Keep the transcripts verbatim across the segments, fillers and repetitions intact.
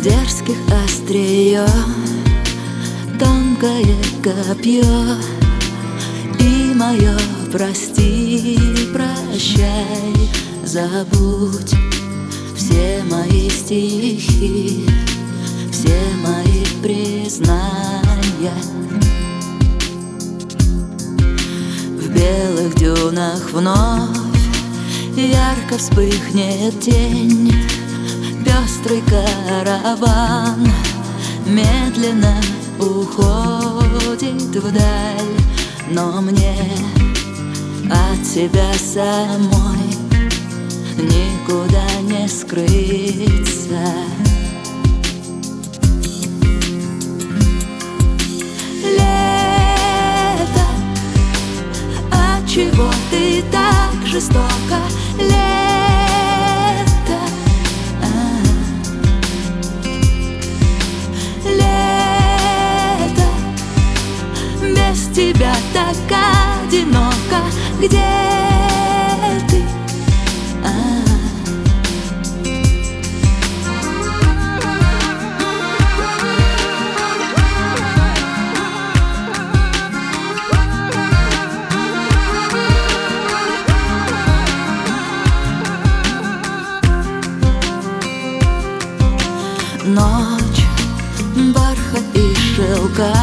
дерзких острие, тонкое копье, и мое прости, прощай, забудь все мои стихи, все мои признания. В белых дюнах вновь ярко вспыхнет тень, пестрый караван медленно уходит вдаль, но мне от тебя самой никуда не скрыться. Лето, отчего ты так жестоко? Лето, а, лето, без тебя так одиноко. Где ты? А, ночь, бархат и шелка,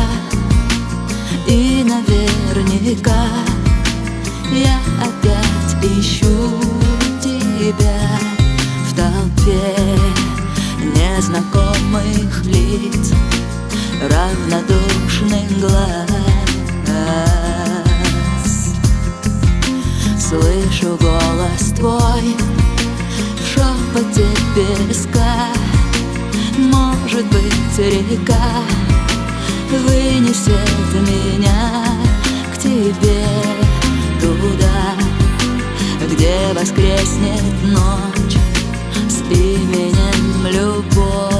и наверняка я опять ищу тебя в толпе незнакомых лиц, равнодушных глаз. Слышу голос твой в шепоте песка. Может быть, река вынесет меня к тебе, туда, где воскреснет ночь с именем любовь.